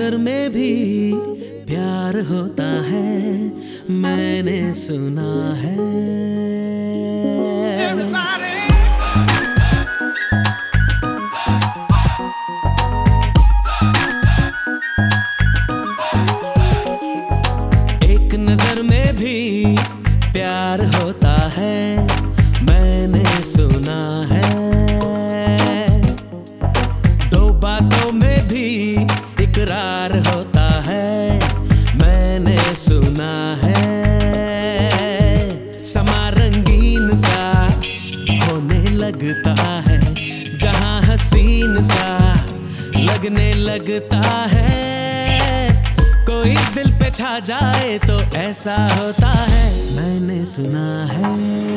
नजर में भी प्यार होता है, मैंने सुना है। एक नजर में भी प्यार होता है, मैंने सुना है। दो बातों में भी इकरार होता है, मैंने सुना है। समा रंगीन सा होने लगता है, जहां हसीन सा लगने लगता है। कोई दिल पे छा जाए तो ऐसा होता है, मैंने सुना है।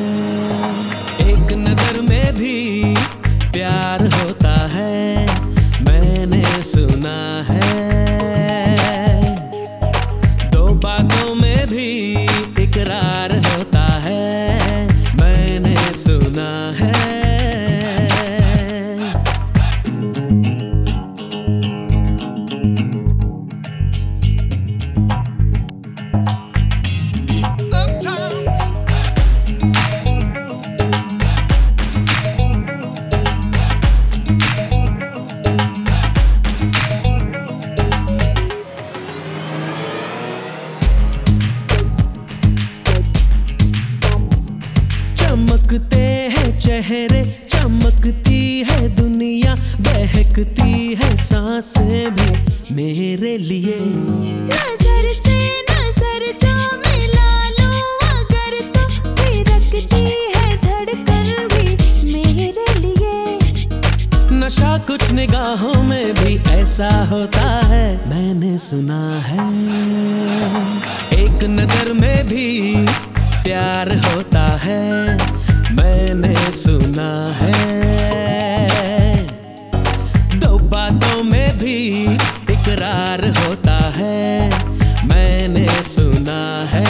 एक नजर में भी प्यार होता है, मैंने सुना है। दो बातों में भी इकरार होता है, मैंने सुना है। चमकते हैं चेहरे, चमकती है दुनिया, बहकती है सांसें भी मेरे लिए। नजर से नजर जो मिला लो अगर तो थिरकती है धड़कन भी मेरे लिए। नशा कुछ निगाहों में भी ऐसा होता है, मैंने सुना है। एक नजर में भी प्यार होता है, मैंने सुना है। दो बातों में भी इकरार होता है, मैंने सुना है।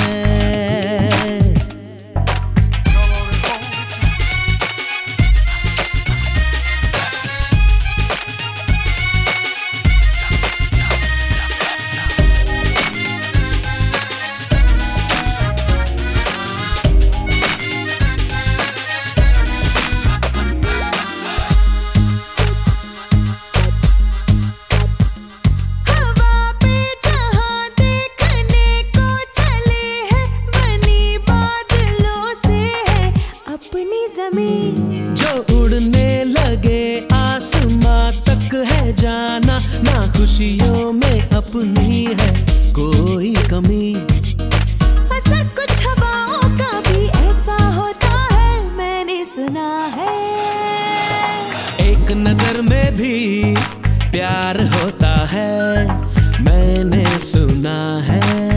जो उड़ने लगे आसमां तक है जाना, ना खुशियों में अपनी है कोई कमी। ऐसा कुछ हवाओं का भी ऐसा होता है, मैंने सुना है। एक नजर में भी प्यार होता है, मैंने सुना है।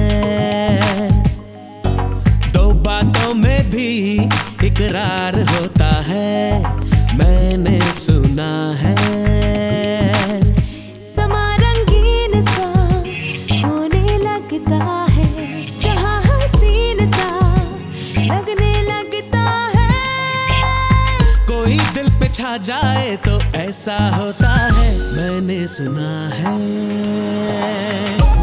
दो बातों में भी इकरार होता है, मैंने सुना है। समा रंगीन सा होने लगता है, जहां हसीन सा लगने लगता है। कोई दिल पे छा जाए तो ऐसा होता है, मैंने सुना है।